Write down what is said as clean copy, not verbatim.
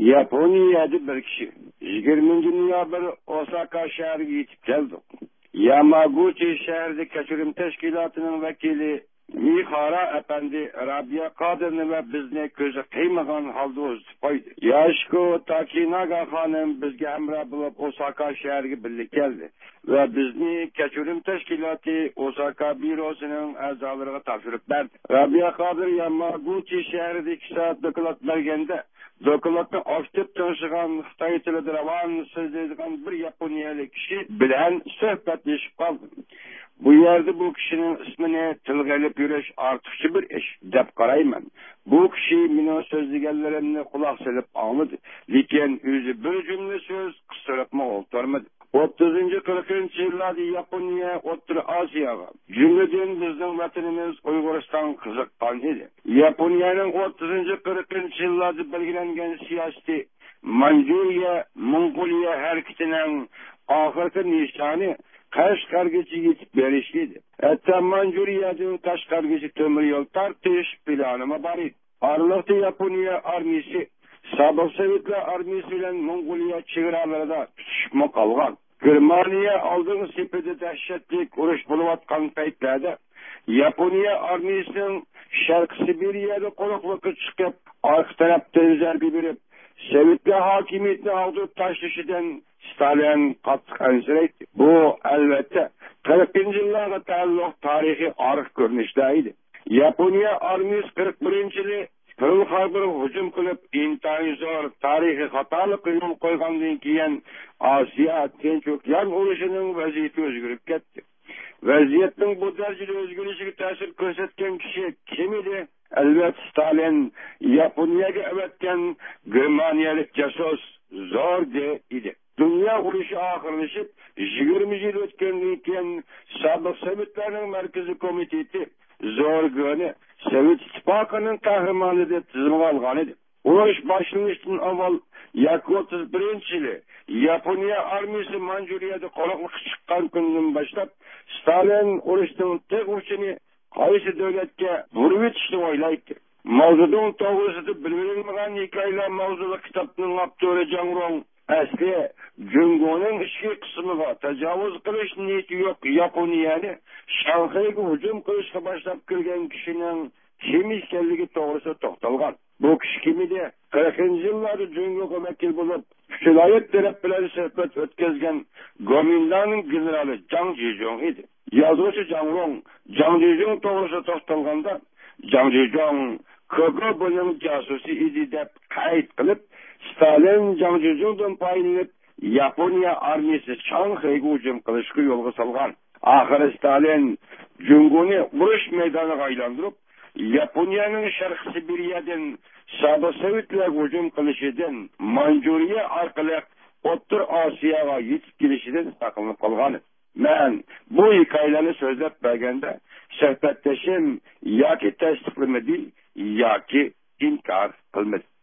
Yaponiyada bir kishi 20 noyabr Osaka shahriga yetib keldi. Yamaguchi shahrida kechirim tashkilotining vakili Mihara Efendi Rabia Qadirni ve bizni ko'zi qiymagan holda o'zib qo'ydi. Yashiko Takinaga xonim bizga hamroh bo'lib Osaka shahriga birga keldi va bizni kechirim tashkiloti Osaka bürosining a'zolariga topshirib berdi. Rabia Qadir Yamaguchi shahrida 2 soat doklad berganda dokladni ochib tanishgan Xitoy tilida ravon so'zlaydigan bir yaponiyalik kishi bilan suhbatlashib qoldi. Bu yerde bu kişinin ismini tilgelip yürüyüş artıkçı bir iş dep qarayman. Bu kişi benim sözlügenlerimni kulak silip anladı. Lakin özü bir cümle söz kıstırıpma olturmadı. 30. 40. yıllarda Yaponiya, Orta Asya'ga, cümleden bizden vatanımız Uyguristan kızıktan idi. Yaponiyanın 30. 40. yıllarda belgelengen siyasi Manjuriya, Mongoliya hareketinin ahirki nişanı Kaşgargacha yetib berishdi. Hatta Manjuriyadan Kaşgargacha temir yo'l tartish planı bor edi. Aralaqda Yaponiya armiyasi Sobiq Sovetlar armiyasi bilan Mongoliya chegaralarida tutishib qolgan. Germaniya oldingi sepida dahshatli urush bo'layotgan paytlarda Yaponiya armiyasining Sharq Sibiriyada qo'riqlikka chiqib, orqa tarafdan zarba berib, Sovetlar hokimiyatini oldirib tashlashidan Stalin qattiq ansiraydi. Bu albatta 40 yillarga taalluq tarixiy arif ko'rinishlaydi. Yaponiya armiyasi 41-yili Pearl Harborga hujum qilib, intayin zo'r tarixiy xatolik yo'l qo'ygandan keyin Osiyo Tinch okean urushining vaziyati o'zgarib ketdi. Vaziyatning bu darajada o'zgarishiga ta'sir ko'rsatgan kishi kim edi? Albatta Stalin Yaponiyaga avatgan germaniyalik jasus Zorge edi. Dünya urushi oxirlashib 20 yil o'tgandan keyin Sobiq Sovetlarning markaziy komiteti Zorgeni Sovet ittifoqining qahramoni deb tizimga olgan edi. Urush boshlanishdan avval 31-yili Yaponiya armiyasi Manjuriyada qo'riqlikka chiqqan kundan boshlab Stalin urushning tek uchini qaysi davlatga burib etishni o'ylaydi. Mavzuning to'g'risida bildirilmagan hikoyalar mavzuli kitobning avtori Jangrong asli Jungo'ning ichki qismiga tajovuz qilish niyati yo'q Yaponiyani Shanxayga hujum qilishga boshlab kirgan kishining kim ekanligi to'g'risida to'xtalgan. Bu kishi kim edi? 40-yillarda Jungo'ga vakil bo'lib, viloyat taraf bilan suhbat o'tkazgan Gomindanning generali Jang Jijong edi. Yozuvchi Jangrong Jang Jijong to'g'risida to'xtalganda Jang Jijong KGB'ning jasusi edi deb qayd qilib, Stalin Jang Jijongdan foydalanib Yaponiya armiyasi Shanxayga hujum qilishga yo'lga solgan. Oxiri Stalin Jungoni urush maydoniga aylantirib, Yaponiyaning Sharq Sibiriyadan Sobiq Sovetlarga hujum qilishidan Manjuriya orqali O'rta Osiyoga yetib kelishidan saqlanib qolgan. Men bu hikoyalarni so'zlab berganda suhbatdoshim yoki tasdiqlamadi yoki inkor qilmadi.